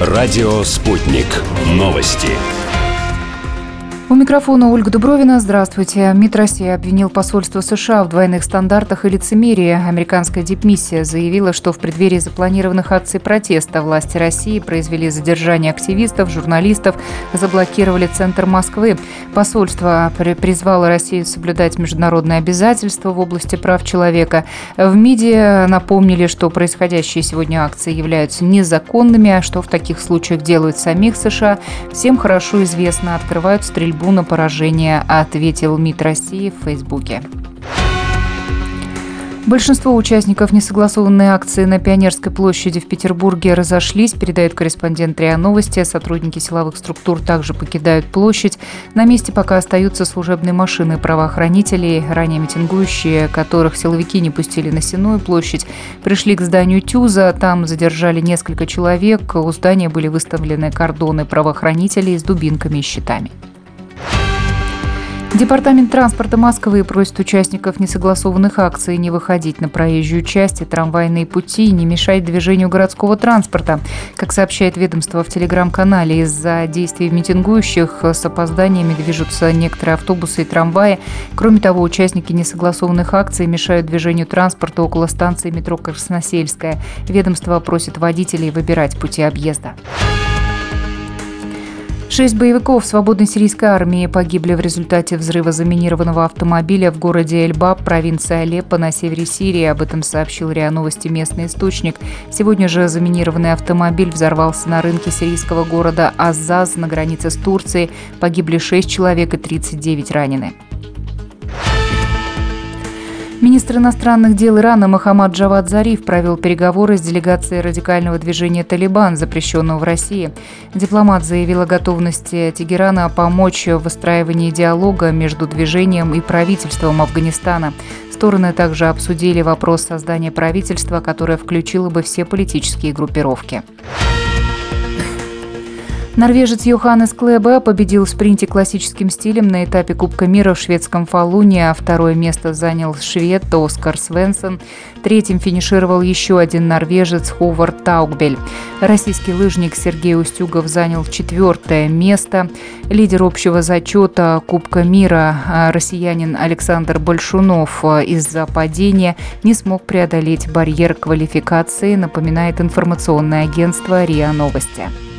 Радио «Спутник». Новости. У микрофона Ольга Дубровина. Здравствуйте. МИД России обвинил посольство США в двойных стандартах и лицемерии. Американская дипмиссия заявила, что в преддверии запланированных акций протеста власти России произвели задержание активистов, журналистов, заблокировали центр Москвы. Посольство призвало Россию соблюдать международные обязательства в области прав человека. В МИДе напомнили, что происходящие сегодня акции являются незаконными, а что в таких случаях делают самих США, всем хорошо известно. Открывают стрельбу на поражение, ответил МИД России в Фейсбуке. Большинство участников несогласованной акции на Пионерской площади в Петербурге разошлись, передает корреспондент РИА Новости. Сотрудники силовых структур также покидают площадь. На месте пока остаются служебные машины правоохранителей. Ранее митингующие, которых силовики не пустили на Сенную площадь, пришли к зданию ТЮЗа. Там задержали несколько человек. У здания были выставлены кордоны правоохранителей с дубинками и щитами. Департамент транспорта Москвы просит участников несогласованных акций не выходить на проезжую часть и трамвайные пути и не мешать движению городского транспорта. Как сообщает ведомство в телеграм-канале, из-за действий митингующих с опозданиями движутся некоторые автобусы и трамваи. Кроме того, участники несогласованных акций мешают движению транспорта около станции метро Красносельская. Ведомство просит водителей выбирать пути объезда. 6 боевиков свободной сирийской армии погибли в результате взрыва заминированного автомобиля в городе Эль-Баб, провинция Алеппо на севере Сирии. Об этом сообщил РИА Новости местный источник. Сегодня же заминированный автомобиль взорвался на рынке сирийского города Азаз на границе с Турцией. Погибли 6 человек и 39 ранены. Министр иностранных дел Ирана Мохаммад Джавад Зариф провел переговоры с делегацией радикального движения «Талибан», запрещенного в России. Дипломат заявил о готовности Тегерана помочь в выстраивании диалога между движением и правительством Афганистана. Стороны также обсудили вопрос создания правительства, которое включило бы все политические группировки. Норвежец Йоханнес Клебе победил в спринте классическим стилем на этапе Кубка мира в шведском Фалуне, а второе место занял швед Оскар Свенсон. Третьим финишировал еще один норвежец Ховард Таукбель. Российский лыжник Сергей Устюгов занял 4-е место. Лидер общего зачета Кубка мира россиянин Александр Большунов из-за падения не смог преодолеть барьер квалификации, напоминает информационное агентство РИА Новости.